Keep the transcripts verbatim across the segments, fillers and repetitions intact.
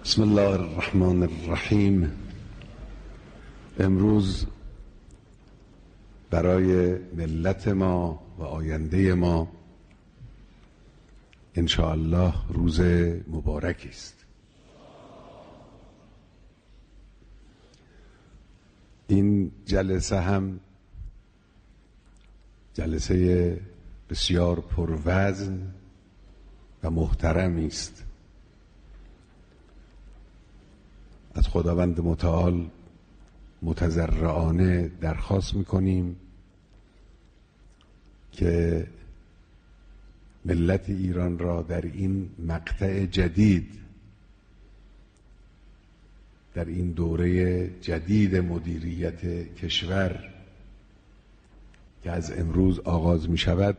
بسم الله الرحمن الرحیم. امروز برای ملت ما و آینده ما انشاءالله روز مبارکی است. این جلسه هم جلسه بسیار پروزن و محترمی است. از خداوند متعال متضرعانه درخواست میکنیم که ملت ایران را در این مقطع جدید، در این دوره جدید مدیریت کشور که از امروز آغاز می شود،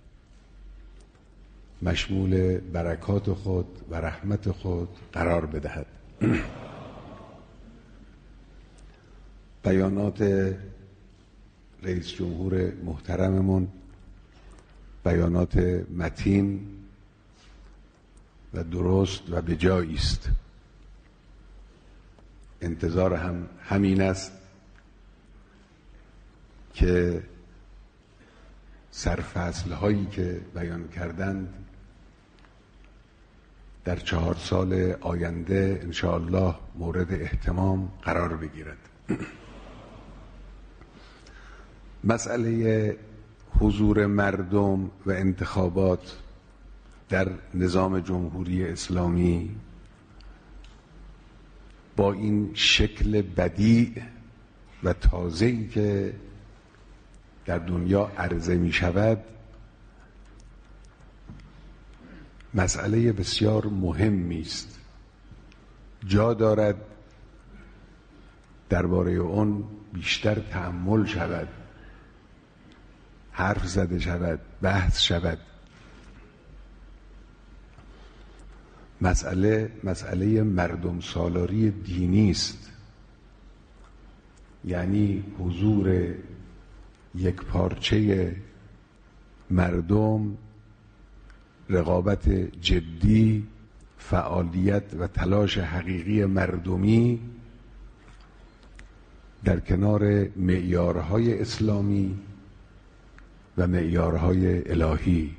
مشمول برکات خود و رحمت خود قرار بدهد. بیانات رئیس جمهور محترممون بیانات متین و درست و به جایی است. انتظار هم همین است که سرفصل هایی که بیان کردند در چهار سال آینده انشاءالله مورد اهتمام قرار بگیرد. مسئله حضور مردم و انتخابات در نظام جمهوری اسلامی با این شکل بدیع و تازه‌ای که در دنیا عرضه می شود مسئله بسیار مهمی است. جا دارد درباره اون بیشتر تأمل شود، حرف زده شود، بحث شود. مسئله مسئله مردم سالاری دینی است، یعنی حضور یک پارچه مردم، رقابت جدی، فعالیت و تلاش حقیقی مردمی در کنار معیارهای اسلامی و معیارهای الهی.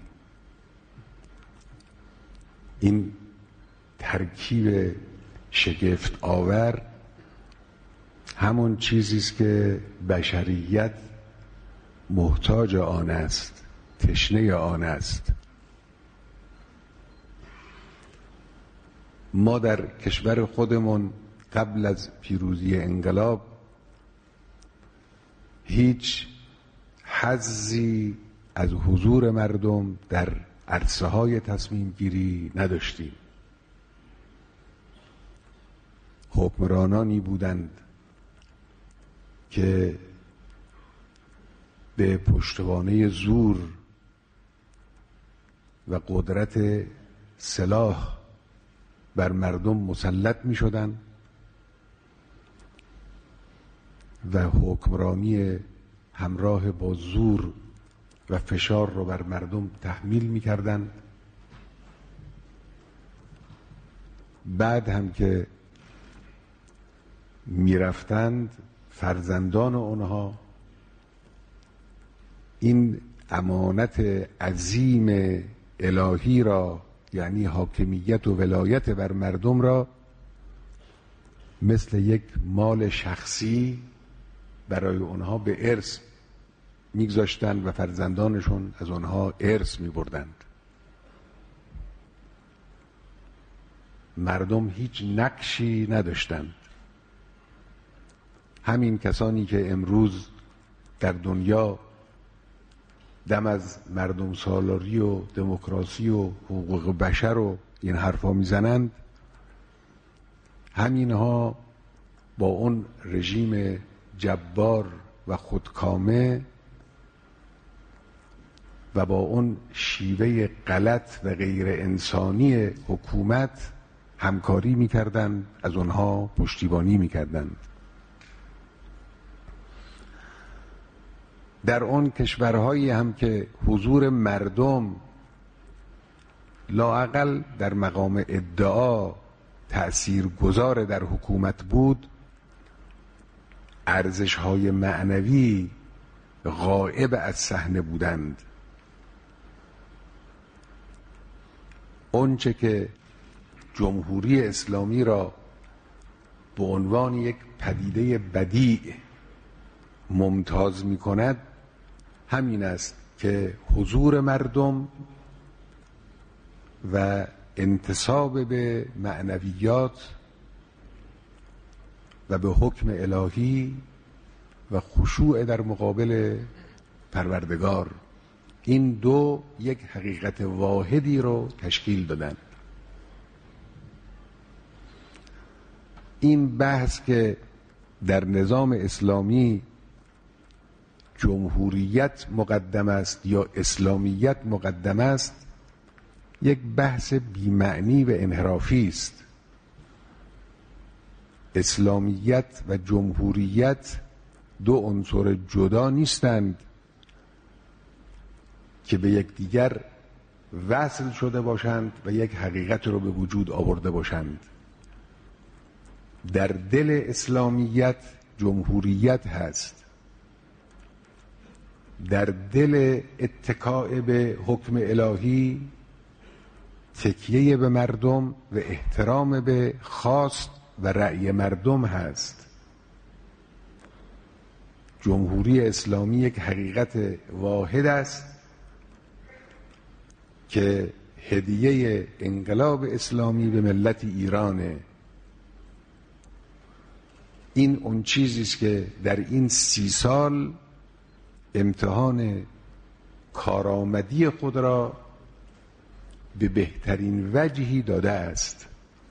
این ترکیب شگفت آور همون چیزی است که بشریت محتاج آن است، تشنه آن است. ما در کشور خودمون قبل از پیروزی انقلاب هیچ حظی از حضور مردم در عرصه های تصمیم گیری نداشتیم. حکمرانانی بودند که به پشتوانه زور و قدرت سلاح بر مردم مسلط می شدند و حکمرانی همراه با زور و فشار رو بر مردم تحمیل می کردند. بعد هم که می رفتند فرزندان اونها این امانت عظیم الهی را، یعنی حاکمیت و ولایت بر مردم را، مثل یک مال شخصی برای اونها به ارث میگذاشتند و فرزندانشون از اونها ارث میبردند. مردم هیچ نقشی نداشتند. همین کسانی که امروز در دنیا دم از مردم سالاری و دموکراسی و حقوق بشر و این حرفا میزنند، همینها با اون رژیم جبار و خودکامه و با اون شیوه غلط و غیر انسانی حکومت همکاری میکردند، از اونها پشتیبانی میکردند. در اون کشورهایی هم که حضور مردم لااقل در مقام ادعا تأثیرگذار در حکومت بود، ارزش‌های معنوی غائب از صحنه بودند. اونچه که جمهوری اسلامی را به عنوان یک پدیده بدیع ممتاز می کند همین است که حضور مردم و انتساب به معنویات و به حکم الهی و خشوع در مقابل پروردگار، این دو یک حقیقت واحدی رو تشکیل دادن. این بحث که در نظام اسلامی جمهوریت مقدم است یا اسلامیت مقدم است، یک بحث بی‌معنی و انحرافی است. اسلامیت و جمهوریت دو عنصر جدا نیستند که به یکدیگر وصل شده باشند و یک حقیقت رو به وجود آورده باشند. در دل اسلامیت جمهوریت هست، در دل اتکاء به حکم الهی تکیه به مردم و احترام به خواست و رأی مردم هست. جمهوری اسلامی یک حقیقت واحد است که هدیه انقلاب اسلامی به ملت ایرانه. این اون چیزی است که در این سی سال امتحان کارآمدی خود را به بهترین وجهی داده است.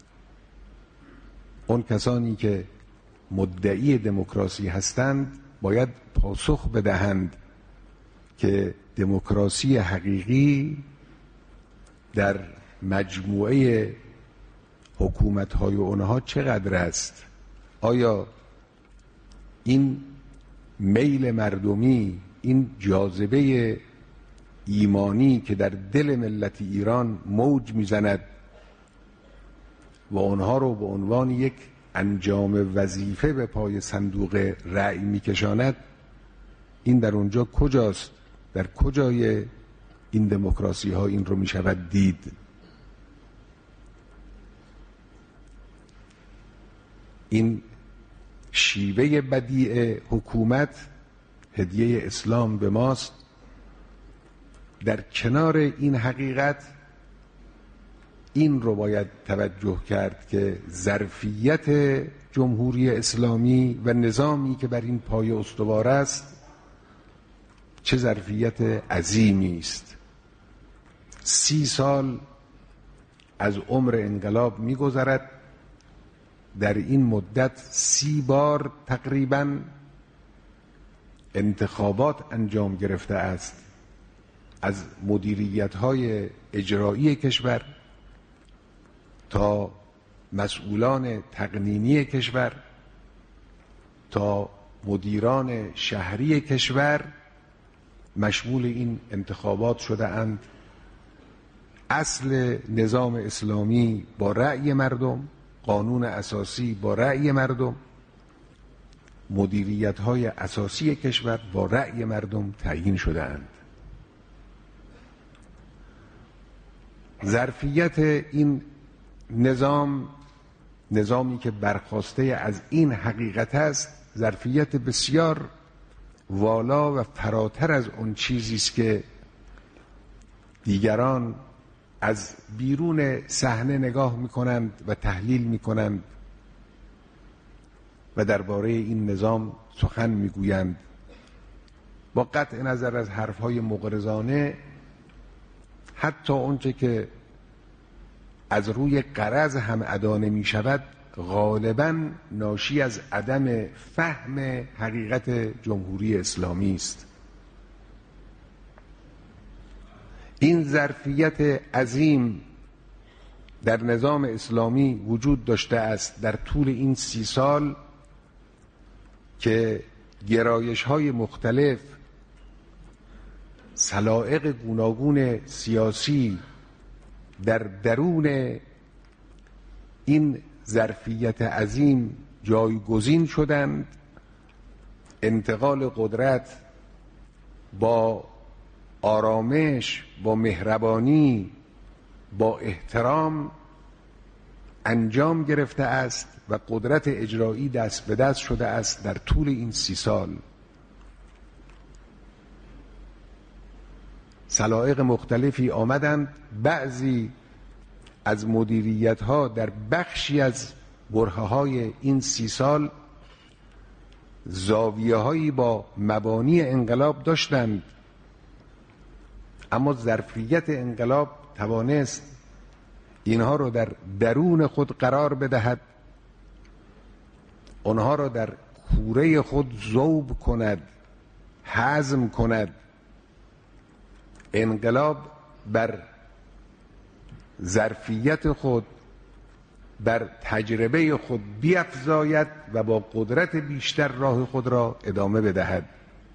اون کسانی که مدعی دموکراسی هستند باید پاسخ بدهند که دموکراسی حقیقی در مجموعه حکومت‌های اونها چقدر است؟ آیا این میل مردمی، این جاذبه ایمانی که در دل ملت ایران موج میزند و آنها رو به عنوان یک انجام وظیفه به پای صندوق رأی میکشاند، این در اونجا کجاست؟ در کجای این دموکراسی ها این رو میشود دید؟ این شیوه بدیع حکومت هدیه اسلام به ماست. در کنار این حقیقت این رو باید توجه کرد که ظرفیت جمهوری اسلامی و نظامی که بر این پایه استوار است چه ظرفیت عظیمی است. سی سال از عمر انقلاب می‌گذرد. در این مدت سی بار تقریباً انتخابات انجام گرفته است، از مدیریت‌های اجرایی کشور تا مسئولان تقنینی کشور تا مدیران شهری کشور مشمول این انتخابات شده اند. اصل نظام اسلامی با رأی مردم، قانون اساسی با رأی مردم، مدیریت‌های اساسی کشور با رأی مردم تعیین شده اند. ظرفیت این نظام، نظامی که برخواسته از این حقیقت است، ظرفیت بسیار والا و فراتر از اون چیزی است که دیگران از بیرون صحنه نگاه می‌کنند و تحلیل می‌کنند و درباره این نظام سخن می‌گویند. با قطع نظر از حرف‌های مغرضانه، حتی اونچه که از روی غرض هم ادا نمی‌شود غالباً ناشی از عدم فهم حقیقت جمهوری اسلامی است. این ظرفیت عظیم در نظام اسلامی وجود داشته است در طول این سی سال که گرایش‌های مختلف، سلائق گوناگون سیاسی در درون این ظرفیت عظیم جایگزین شدند. انتقال قدرت با آرامش، با مهربانی، با احترام انجام گرفته است و قدرت اجرایی دست به دست شده است در طول این سی سال. سلایق مختلفی آمدند. بعضی از مدیریت ها در بخشی از برهه های این سی سال زاویه هایی با مبانی انقلاب داشتند، اما ظرفیت انقلاب توانست اینها رو در درون خود قرار بدهد، آنها را در کوره خود ذوب کند، هضم کند. انقلاب بر ظرفیت خود، بر تجربه خود بیفزاید و با قدرت بیشتر راه خود را ادامه بدهد.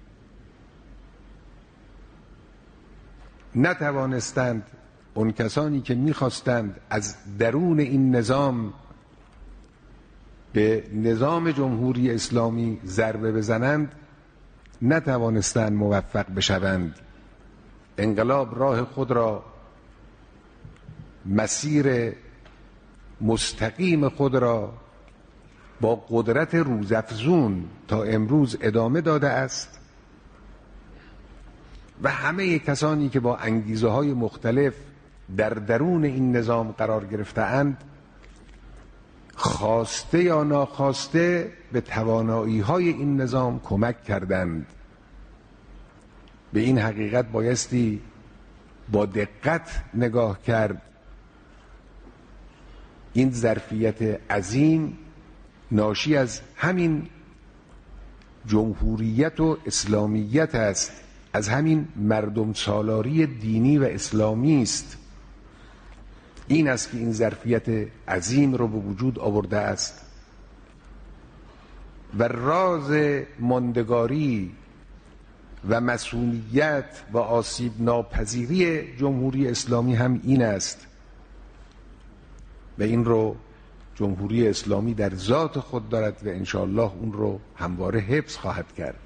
نتوانستند اون کسانی که میخواستند از درون این نظام به نظام جمهوری اسلامی ضربه بزنند، نتوانستند موفق بشوند. انقلاب راه خود را، مسیر مستقیم خود را با قدرت روزافزون تا امروز ادامه داده است و همه کسانی که با انگیزه های مختلف در درون این نظام قرار گرفته‌اند، خواسته یا ناخواسته به توانایی های این نظام کمک کردند. به این حقیقت بایستی با دقت نگاه کرد. این ظرفیت عظیم ناشی از همین جمهوریت و اسلامیت است، از همین مردم سالاری دینی و اسلامی است. این است که این ظرفیت عظیم رو به وجود آورده است و راز ماندگاری و مسئولیت و آسیب ناپذیری جمهوری اسلامی هم این است و این رو جمهوری اسلامی در ذات خود دارد و انشاءالله اون رو همواره حفظ خواهد کرد.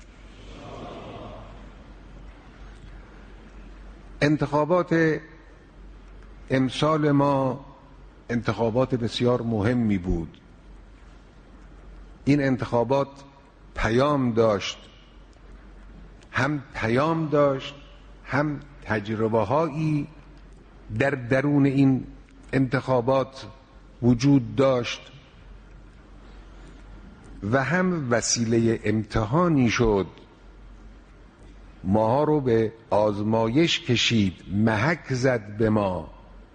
انتخابات امسال ما انتخابات بسیار مهمی بود. این انتخابات پیام داشت، هم پیام داشت هم تجربه هایی در درون این انتخابات وجود داشت و هم وسیله امتحانی شد. ماها رو به آزمایش کشید، محک زد به ما.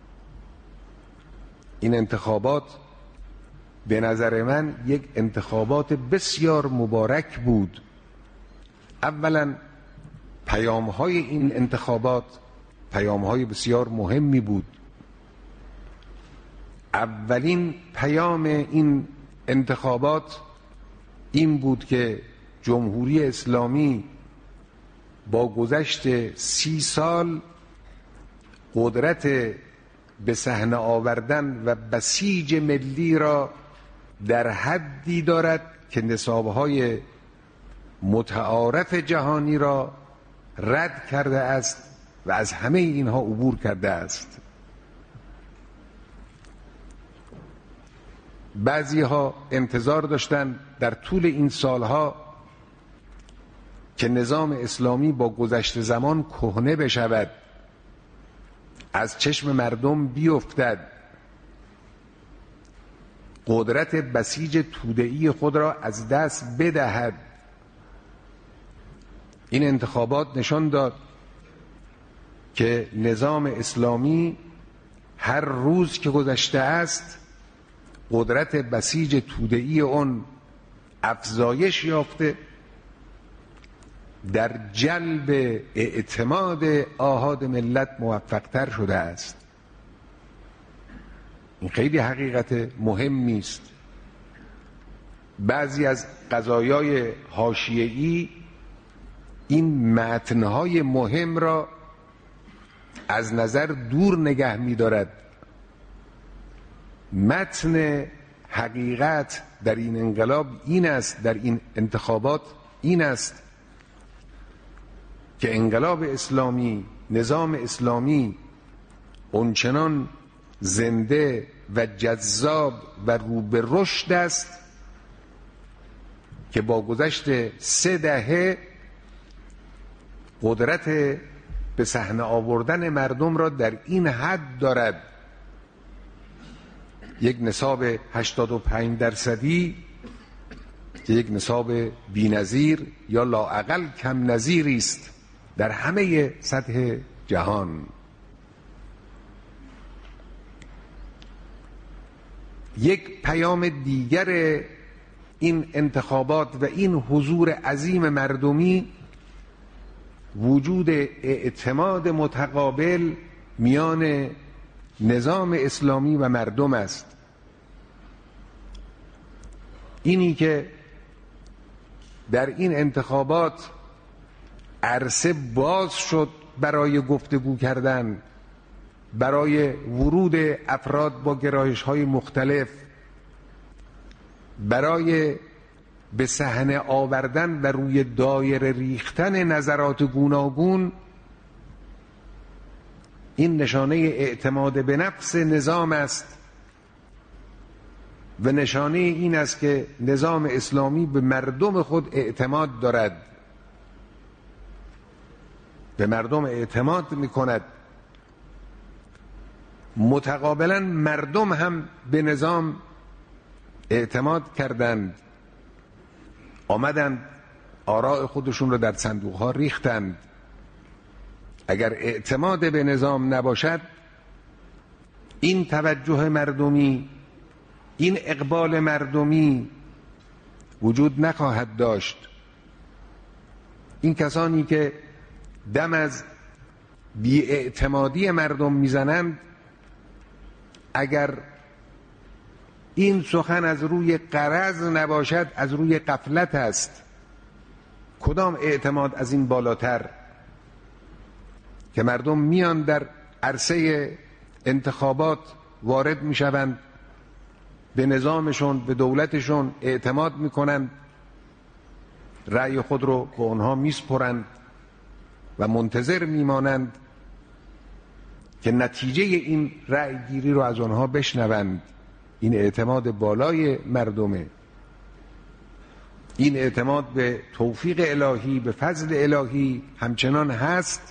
این انتخابات به نظر من یک انتخابات بسیار مبارک بود. اولا پیام های این انتخابات پیام های بسیار مهمی بود. اولین پیام این انتخابات این بود که جمهوری اسلامی با گذشت سی سال قدرت به صحنه آوردن و بسیج ملی را در حدی دارد که نصابهای متعارف جهانی را رد کرده است و از همه اینها عبور کرده است. بعضی ها انتظار داشتند در طول این سالها که نظام اسلامی با گذشت زمان کهنه بشود، از چشم مردم بیفتد، قدرت بسیج توده‌ای خود را از دست بدهد. این انتخابات نشان داد که نظام اسلامی هر روز که گذشته است قدرت بسیج توده‌ای اون افزایش یافته، در جلب اعتماد آحاد ملت موفق‌تر شده است. این خیلی حقیقت مهمی است. بعضی از قضایای حاشیه‌ای این متن‌های مهم را از نظر دور نگه می‌دارد. متن حقیقت در این انقلاب این است، در این انتخابات این است که انقلاب اسلامی، نظام اسلامی اونچنان زنده و جذاب و رو به رشد است که با گذشت سه دهه قدرت به صحنه آوردن مردم را در این حد دارد، یک نصاب هشتاد و پنج درصدی که یک نصاب بی‌نظیر یا لااقل کم نظیری است در همه سطح جهان. یک پیام دیگر این انتخابات و این حضور عظیم مردمی وجود اعتماد متقابل میان نظام اسلامی و مردم است. اینی که در این انتخابات عرصه باز شد برای گفتگو کردن، برای ورود افراد با گرایش‌های مختلف، برای به صحنه آوردن و روی دایره ریختن نظرات گوناگون، این نشانه اعتماد به نفس نظام است و نشانه این است که نظام اسلامی به مردم خود اعتماد دارد، به مردم اعتماد می‌کند. متقابلا مردم هم به نظام اعتماد کردند، آمدند آراء خودشون رو در صندوق‌ها ریختند. اگر اعتماد به نظام نباشد، این توجه مردمی، این اقبال مردمی وجود نخواهد داشت. این کسانی که دم از بی‌اعتمادی مردم میزنند، اگر این سخن از روی غرض نباشد، از روی غفلت است. کدام اعتماد از این بالاتر که مردم میان در عرصه انتخابات وارد میشوند، به نظامشون، به دولتشون اعتماد میکنند، رأی خود رو به اونها میسپرند و منتظر میمانند که نتیجه این رأی گیری رو از آنها بشنوند. این اعتماد بالای مردمه، این اعتماد به توفیق الهی، به فضل الهی همچنان هست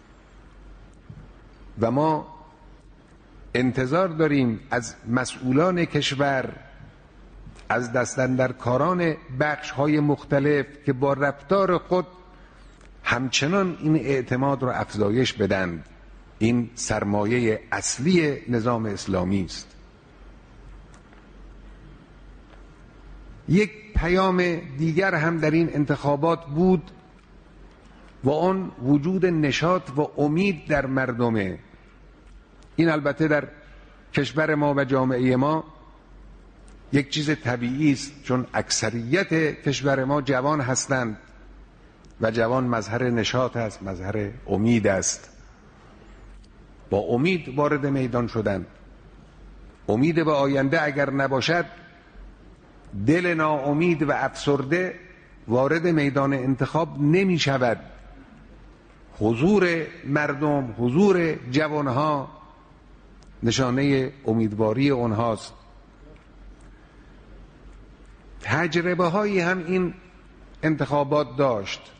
و ما انتظار داریم از مسئولان کشور، از دستاندرکاران بخش‌های مختلف که با رفتار خود همچنان این اعتماد را افزایش بدند. این سرمایه اصلی نظام اسلامی است. یک پیام دیگر هم در این انتخابات بود و آن وجود نشاط و امید در مردمه. این البته در کشور ما و جامعه ما یک چیز طبیعی است، چون اکثریت کشور ما جوان هستند و جوان مظهر نشاط است، مظهر امید است. با امید وارد میدان شدند. امید به آینده اگر نباشد، دل ناامید و افسرده وارد میدان انتخاب نمی شود. حضور مردم، حضور جوانها نشانه امیدواری اونهاست. تجربه هایی هم این انتخابات داشت.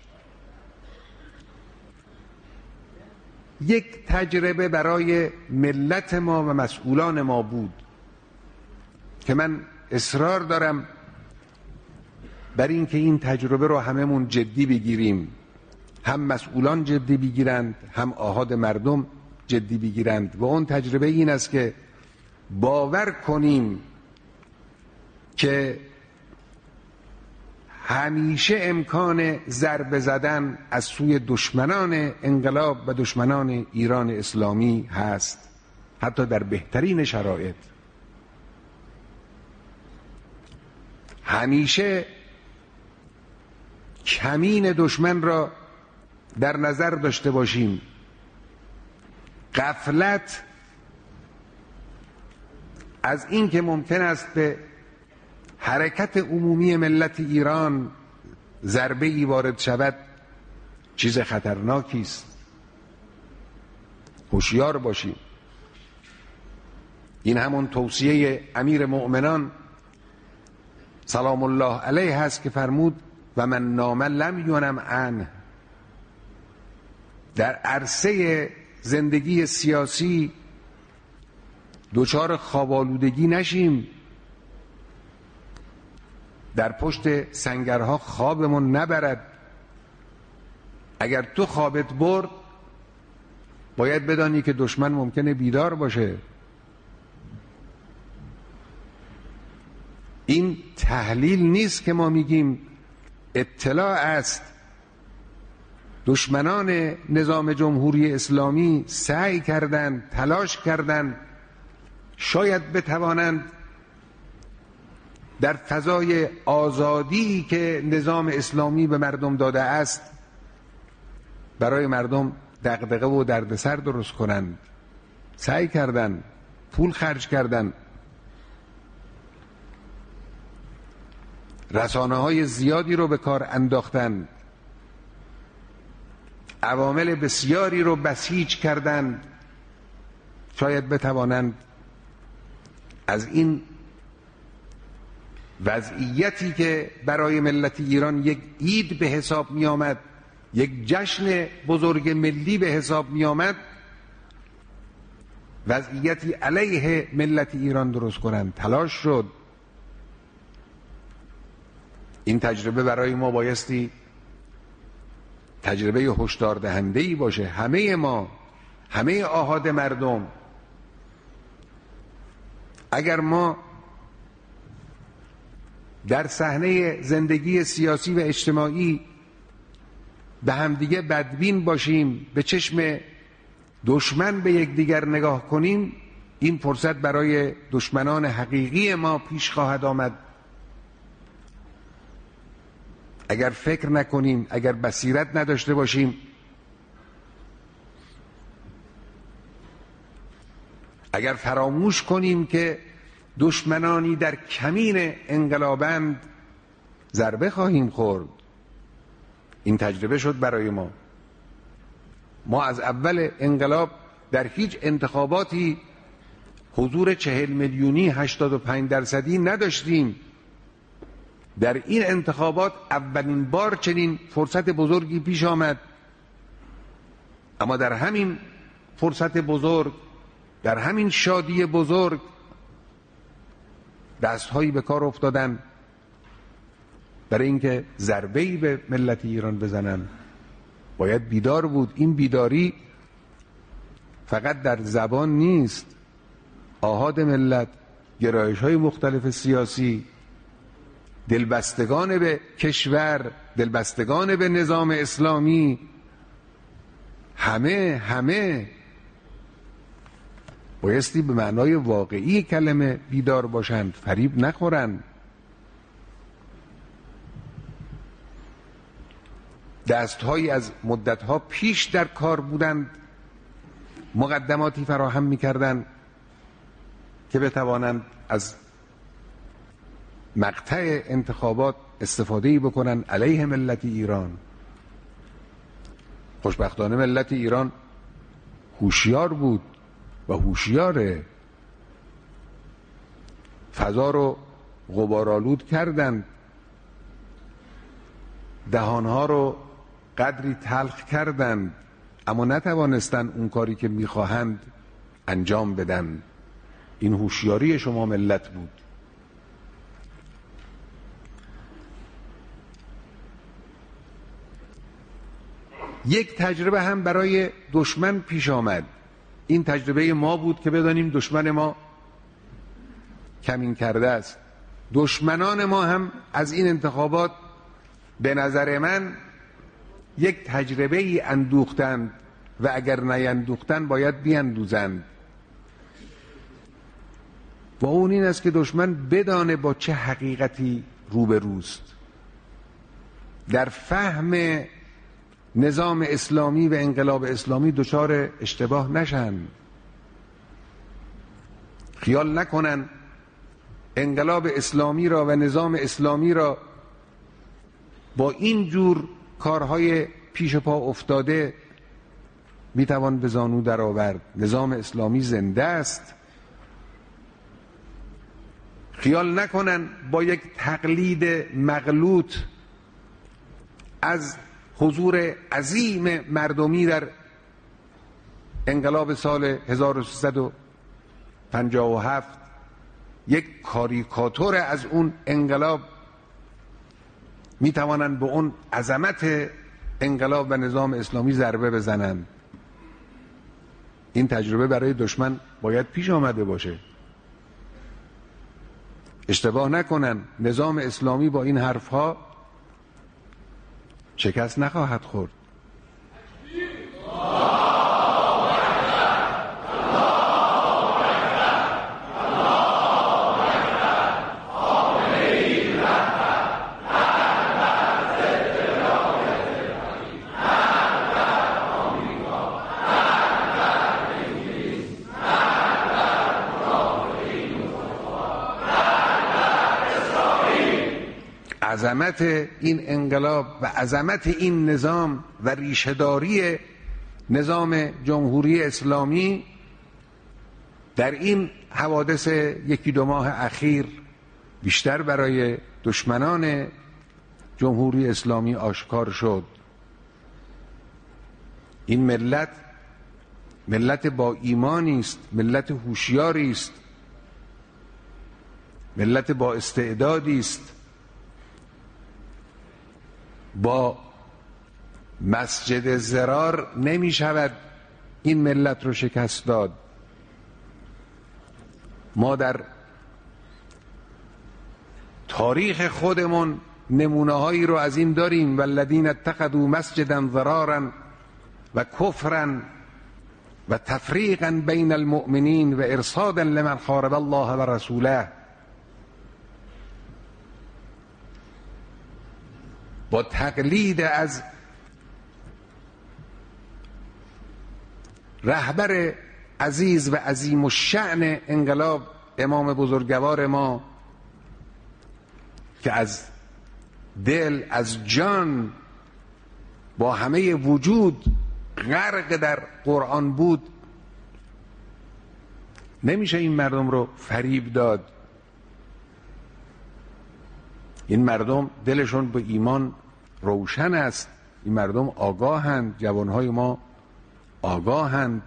یک تجربه برای ملت ما و مسئولان ما بود که من اصرار دارم بر این که این تجربه رو هممون جدی بگیریم، هم مسئولان جدی بگیرند، هم آحاد مردم جدی بگیرند. و اون تجربه این است که باور کنیم که همیشه امکان ضربه زدن از سوی دشمنان انقلاب و دشمنان ایران اسلامی هست، حتی در بهترین شرایط. همیشه کمین دشمن را در نظر داشته باشیم. غفلت از این که ممکن است به حرکت عمومی ملت ایران ضربه ای وارد شود چیز خطرناکی است. هوشیار باشیم. این همون توصیه امیر مؤمنان سلام الله علیه هست که فرمود و من نام لم ینم عنه. در عرصه زندگی سیاسی دچار خواب‌آلودگی نشیم، در پشت سنگرها خوابمون نبرد. اگر تو خوابت برد باید بدانی که دشمن ممکنه بیدار باشه. این تحلیل نیست که ما میگیم، اطلاع است. دشمنان نظام جمهوری اسلامی سعی کردند، تلاش کردند شاید بتوانند در فضای آزادی که نظام اسلامی به مردم داده است برای مردم دغدغه و دردسر درست کنند. سعی کردند، پول خرج کردند، رسانه های زیادی رو به کار انداختند، عوامل بسیاری رو بسیج کردند، شاید بتوانند از این وضعیتی که برای ملت ایران یک عید به حساب می آمد، یک جشن بزرگ ملی به حساب می آمد، وضعیتی علیه ملت ایران درست کنند. تلاش شد. این تجربه برای ما بایستی تجربه هشدار دهنده‌ای باشه. همه ما، همه آحاد مردم، اگر ما در صحنه زندگی سیاسی و اجتماعی به همدیگه بدبین باشیم، به چشم دشمن به یکدیگر نگاه کنیم، این فرصت برای دشمنان حقیقی ما پیش خواهد آمد. اگر فکر نکنیم، اگر بصیرت نداشته باشیم، اگر فراموش کنیم که دشمنانی در کمین انقلابند، ضربه خواهیم خورد. این تجربه شد برای ما. ما از اول انقلاب در هیچ انتخاباتی حضور چهل میلیونی هشتاد و پنج درصدی نداشتیم. در این انتخابات اولین بار چنین فرصت بزرگی پیش آمد، اما در همین فرصت بزرگ، در همین شادی بزرگ، دستهایی به کار افتادن برای اینکه ضربه‌ای به ملت ایران بزنن. باید بیدار بود. این بیداری فقط در زبان نیست. آحاد ملت، گرایش‌های مختلف سیاسی، دلبستگان به کشور، دلبستگان به نظام اسلامی، همه همه بایستی به معنای واقعی کلمه بیدار باشند، فریب نخورند. دستهایی از مدتها پیش در کار بودند، مقدماتی فراهم می‌کردند که بتوانند از مقطع انتخابات استفاده‌ای بکنن علیه ملت ایران. خوشبختانه ملت ایران هوشیار بود و هوشیاره. فضا رو غبارآلود کردند، دهانها رو قدری تلخ کردند، اما نتوانستند اون کاری که میخواهند انجام بدن. این هوشیاری شما ملت بود. یک تجربه هم برای دشمن پیش آمد. این تجربه ما بود که بدانیم دشمن ما کمین کرده است. دشمنان ما هم از این انتخابات به نظر من یک تجربه ای اندوختند و اگر نیندوختند باید بیندوزند. و اون این است که دشمن بدانه با چه حقیقتی روبروست. در فهم نظام اسلامی و انقلاب اسلامی دچار اشتباه نشن. خیال نکنن انقلاب اسلامی را و نظام اسلامی را با این جور کارهای پیش پا افتاده میتوان به زانو در آورد. نظام اسلامی زنده است. خیال نکنن با یک تقلید مغلوط از حضور عظیم مردمی در انقلاب سال هزار و سیصد و پنجاه و هفت، یک کاریکاتور از اون انقلاب، میتوانند به اون عظمت انقلاب و نظام اسلامی ضربه بزنند. این تجربه برای دشمن باید پیش آمده باشه. اشتباه نکنن، نظام اسلامی با این حرفها شکست نخواهد خورد. عظمت این انقلاب و عظمت این نظام و ریشه‌داری نظام جمهوری اسلامی در این حوادث یکی دو ماه اخیر بیشتر برای دشمنان جمهوری اسلامی آشکار شد. این ملت ملت با ایمانی است، ملت هوشیاری است، ملت با استعدادی است. با مسجد ضرار نمی شود این ملت رو شکست داد. ما در تاریخ خودمون نمونه هایی رو از این داریم. والذین اتخذوا مسجدا ضرارا و کفرا و تفریقا بین المؤمنین و ارصادا لمن حارب الله و رسوله. با تقلید از رهبر عزیز و عظیم الشأن انقلاب امام بزرگوار ما که از دل از جان با همه وجود غرق در قرآن بود، نمیشه این مردم رو فریب داد. این مردم دلشون به ایمان روشن است. این مردم آگاهند، جوانهای ما آگاهند.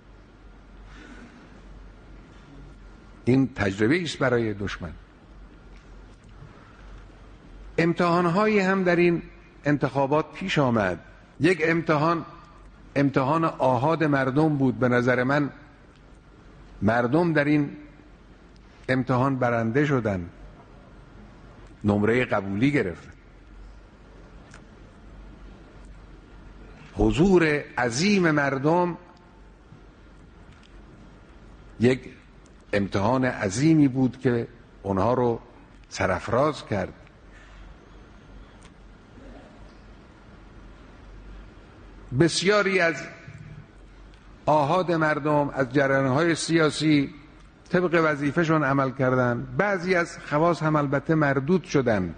این تجربه است برای دشمن. امتحانهایی هم در این انتخابات پیش آمد. یک امتحان امتحان آحاد مردم بود. به نظر من مردم در این امتحان برنده شدن، نمره قبولی گرفتن. حضور عظیم مردم یک امتحان عظیمی بود که اونها رو سرافراز کرد. بسیاری از آحاد مردم از جریان‌های سیاسی طبق وظیفه‌شون عمل کردن. بعضی از خواص هم البته مردود شدن.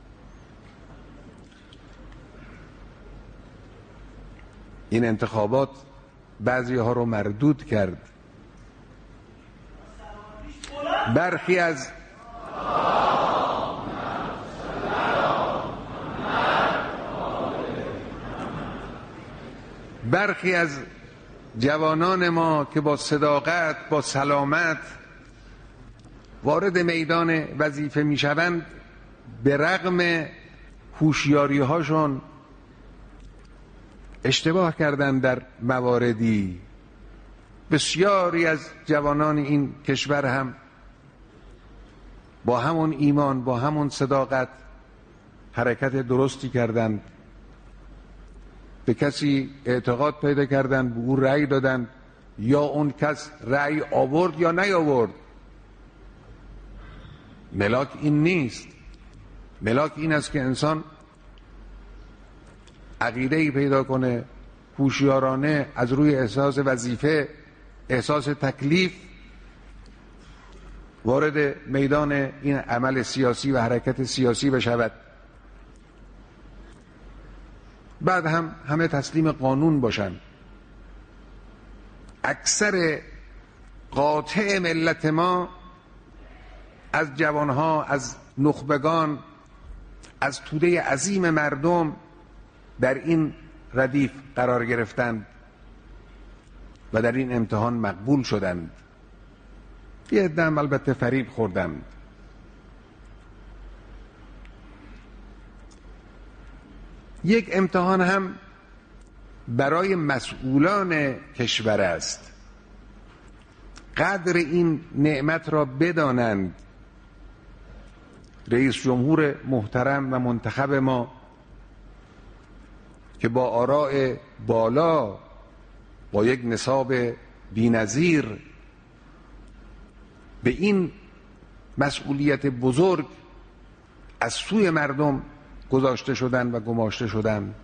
این انتخابات بعضی ها رو مردود کرد. برخی از برخی از جوانان ما که با صداقت، با سلامت وارد میدان وظیفه میشوند، به رغم هوشیاری هاشون اشتباه کردند در مواردی. بسیاری از جوانان این کشور هم با همون ایمان، با همون صداقت حرکت درستی کردند. به کسی اعتقاد پیدا کردند، به او رأی دادند، یا اون کس رأی آورد یا نیاورد. ملاک این نیست. ملاک این است که انسان عقیده‌ای پیدا کنه، هوشیارانه از روی احساس وظیفه، احساس تکلیف وارد میدان این عمل سیاسی و حرکت سیاسی بشود. بعد هم همه تسلیم قانون باشند. اکثر قاطع ملت ما از جوانها، از نخبگان، از توده عظیم مردم در این ردیف قرار گرفتند و در این امتحان مقبول شدند. یه عده هم البته فریب خوردند. یک امتحان هم برای مسئولان کشور است. قدر این نعمت را بدانند. رئیس جمهور محترم و منتخب ما که با آراء بالا، با یک نصاب بی‌نظیر به این مسئولیت بزرگ از سوی مردم گذاشته شدند و گماشته شدند،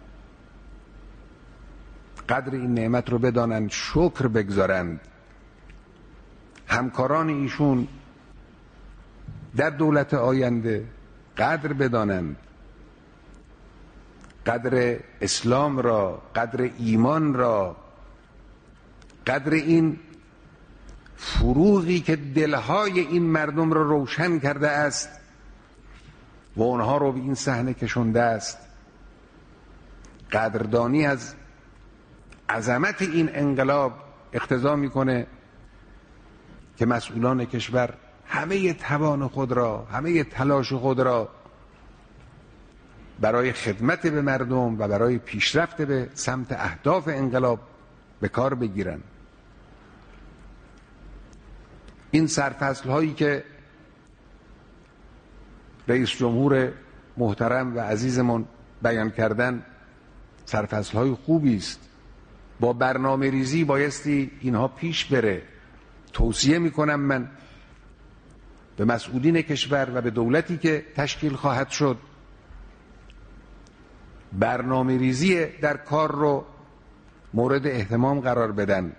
قدر این نعمت رو بدانند، شکر بگذارند. همکاران ایشون در دولت آینده قدر بدانند، قدر اسلام را، قدر ایمان را، قدر این فروغی که دلهای این مردم را روشن کرده است و اونها رو به این صحنه کشونده است. قدردانی از عظمت این انقلاب اقتضا میکنه که مسئولان کشور همه توان خود را، همه تلاش خود را برای خدمت به مردم و برای پیشرفت به سمت اهداف انقلاب به کار بگیرند. این سرفصل هایی که رئیس جمهور محترم و عزیزمون بیان کردن سرفصل های خوبی است. با برنامه ریزی بایستی اینها پیش بره. توصیه میکنم من به مسئولین کشور و به دولتی که تشکیل خواهد شد برنامه ریزی در کار رو مورد اهتمام قرار بدن.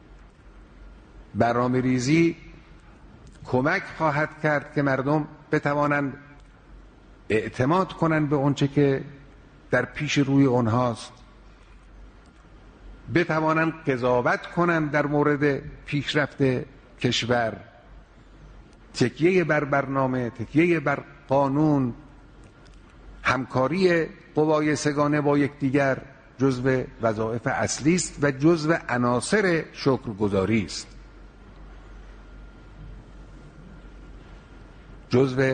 برنامه ریزی کمک خواهد کرد که مردم بتوانند اعتماد کنند به اونچه که در پیش روی اونهاست، بتوانند قضاوت کنند در مورد پیشرفت کشور. تکیه بر برنامه، تکیه بر قانون، همکاری قوای سگانه با یکدیگر جزو وظایف اصلی است و جزو عناصر شکرگزاری است. جزو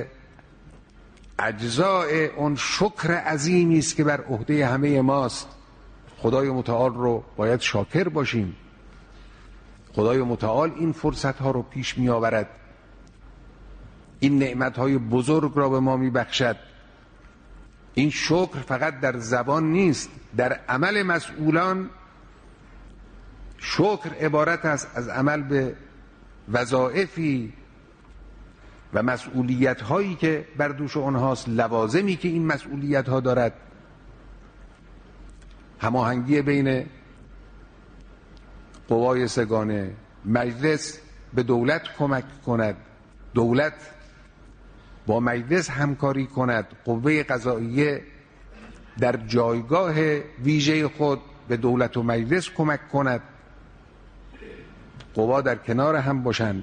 اجزاء اون شکر عظیمی است که بر عهده همه ماست. خدای متعال رو باید شاکر باشیم. خدای متعال این فرصت ها رو پیش می آورد، این نعمت های بزرگ را به ما می بخشد. این شکر فقط در زبان نیست، در عمل مسئولان شکر عبارت است از عمل به وظایفی و مسئولیت هایی که بر دوش آنهاست، لوازمی که این مسئولیت ها دارد. هماهنگی بین قوای سگانه، مجلس به دولت کمک کند، دولت با مجلس همکاری کند، قوه قضاییه در جایگاه ویژه خود به دولت و مجلس کمک کند، قوا در کنار هم باشند.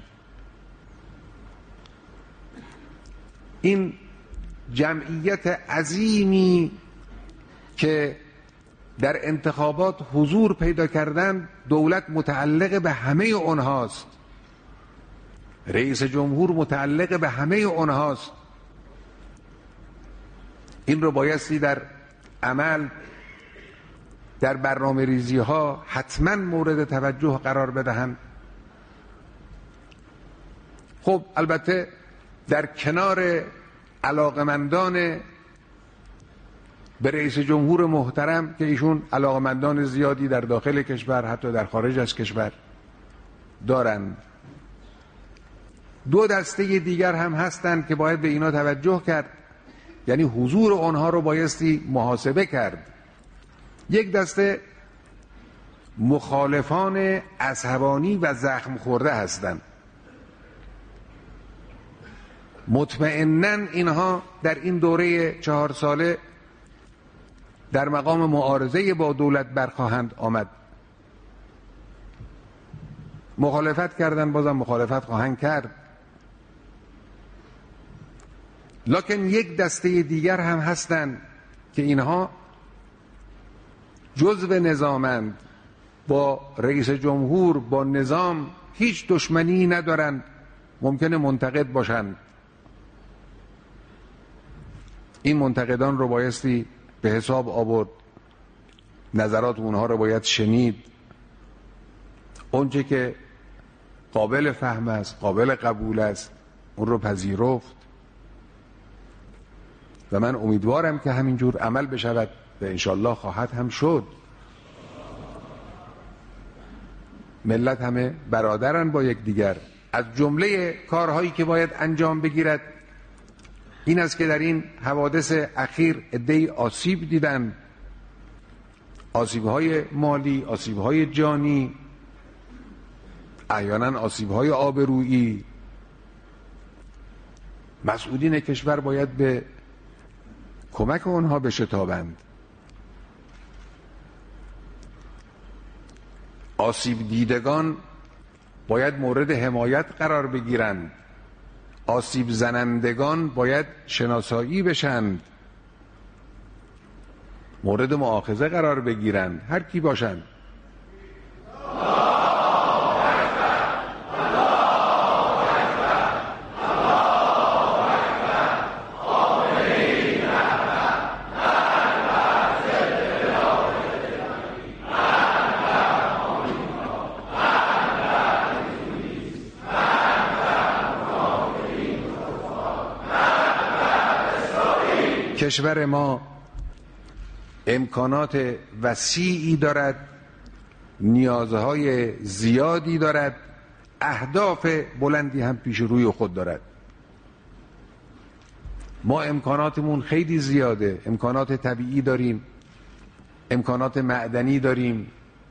این جمعیت عظیمی که در انتخابات حضور پیدا کردن، دولت متعلق به همه اونهاست، رئیس جمهور متعلق به همه اونهاست. این رو بایستی در عمل، در برنامه ریزی ها حتما مورد توجه قرار بدهند. خب البته در کنار علاقمندان به رئیس جمهور محترم که ایشون علاقمندان زیادی در داخل کشور حتی در خارج از کشور دارند، دو دسته دیگر هم هستند که باید به اینا توجه کرد، یعنی حضور آنها رو بایستی محاسبه کرد. یک دسته مخالفان عصبانی و زخم خورده هستند. مطمئناً اینها در این دوره چهار ساله در مقام معارضه با دولت برخواهند آمد. مخالفت کردن، بازم مخالفت خواهند کرد. لکن یک دسته دیگر هم هستند که اینها جزو نظامند، با رئیس جمهور، با نظام هیچ دشمنی ندارند، ممکنه منتقد باشند. این منتقدان رو بایستی به حساب آورد، نظرات اونها رو باید شنید، اونچه که قابل فهم است، قابل قبول است، اون رو پذیرفت و من امیدوارم که همینجور عمل بشود و انشالله خواهد هم شد. ملت همه برادرن با یک دیگر. از جمله کارهایی که باید انجام بگیرد این است که در این حوادث اخیر عده‌ای آسیب دیدن، آسیب‌های مالی، آسیب‌های جانی، احیانا آسیب‌های آبرویی. مسئولین کشور باید به کمک آنها بشتابند. آسیب دیدگان باید مورد حمایت قرار بگیرند. آسیب زنندگان باید شناسایی بشند، مورد مؤاخذه قرار بگیرند، هر کی باشند. کشور ما امکانات وسیعی دارد، نیازهای زیادی دارد، اهداف بلندی هم پیش روی خود دارد. ما امکاناتمون خیلی زیاده، امکانات طبیعی داریم، امکانات معدنی داریم،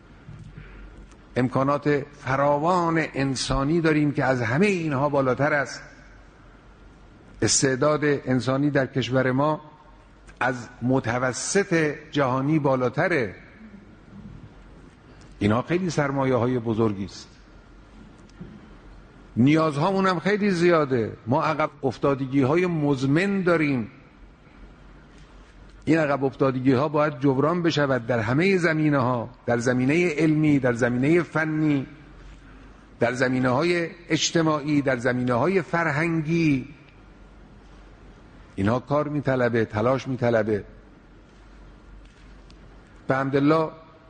امکانات فراوان انسانی داریم که از همه اینها بالاتر است. استعداد انسانی در کشور ما از متوسط جهانی بالاتره. اینها خیلی سرمایه های بزرگی است. نیازهامون هم خیلی زیاده. ما عقب افتادگی های مزمن داریم. این عقب افتادگی ها باید جبران بشود در همه زمینه ها، در زمینه علمی، در زمینه فنی، در زمینه های اجتماعی، در زمینه های فرهنگی. اینها کار میطلبه، تلاش میطلبه. به حمدالله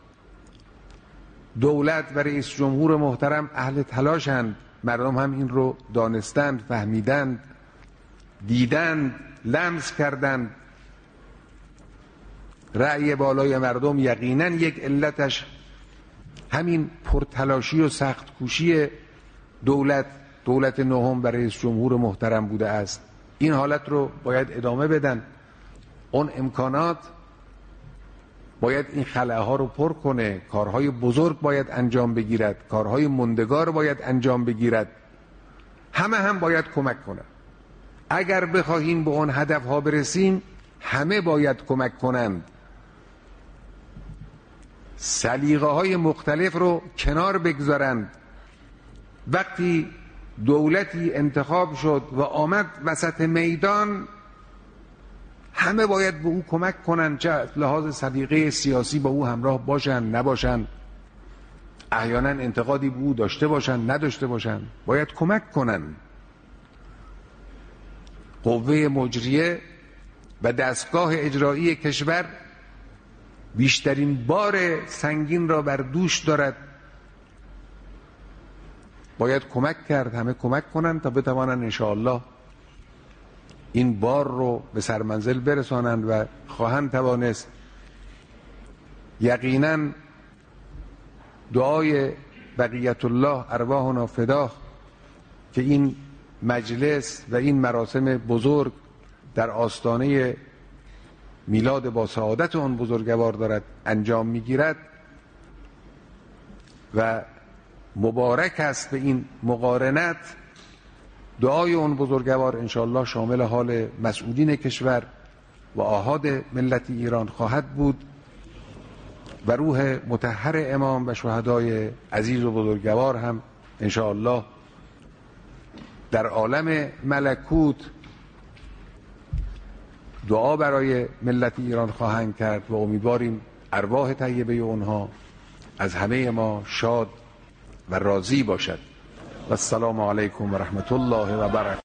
دولت و رئیس جمهور محترم اهل تلاشند. مردم هم این رو دانستند، فهمیدند، دیدند، لمس کردند. رأی بالای مردم یقینا یک علتش همین پرتلاشی و سخت کوشی دولت دولت نهم و رئیس جمهور محترم بوده است. این حالت رو باید ادامه بدن. اون امکانات باید این خلاها رو پر کنه. کارهای بزرگ باید انجام بگیرد، کارهای مندگار باید انجام بگیرد. همه هم باید کمک کنند. اگر بخواهیم به اون هدف ها برسیم همه باید کمک کنند. سلیقه های مختلف رو کنار بگذارند. وقتی دولتی انتخاب شد و آمد وسط میدان همه باید به او کمک کنند، چه لحاظ سلیقه سیاسی با او همراه باشند نباشند، احیانا انتقادی به او داشته باشند نداشته باشند، باید کمک کنند. قوه مجریه و دستگاه اجرایی کشور بیشترین بار سنگین را بر دوش دارد. باید کمک کرد، همه کمک کنند تا بتوانند انشاءالله این بار رو به سرمنزل برسانند و خواهند توانست. یقینا دعای بقیت الله ارواحنا فداه که این مجلس و این مراسم بزرگ در آستانه میلاد با سعادت آن بزرگوار دارد انجام میگیرد و مبارک است به این مقارنت دعای اون بزرگوار انشاءالله شامل حال مسئولین کشور و آحاد ملت ایران خواهد بود و روح مطهر امام و شهدای عزیز و بزرگوار هم انشاءالله در عالم ملکوت دعا برای ملت ایران خواهند کرد و امیدواریم ارواح طیبه اونها از همه ما شاد و راضی باشد. و السلام علیکم و رحمت الله و برکاته.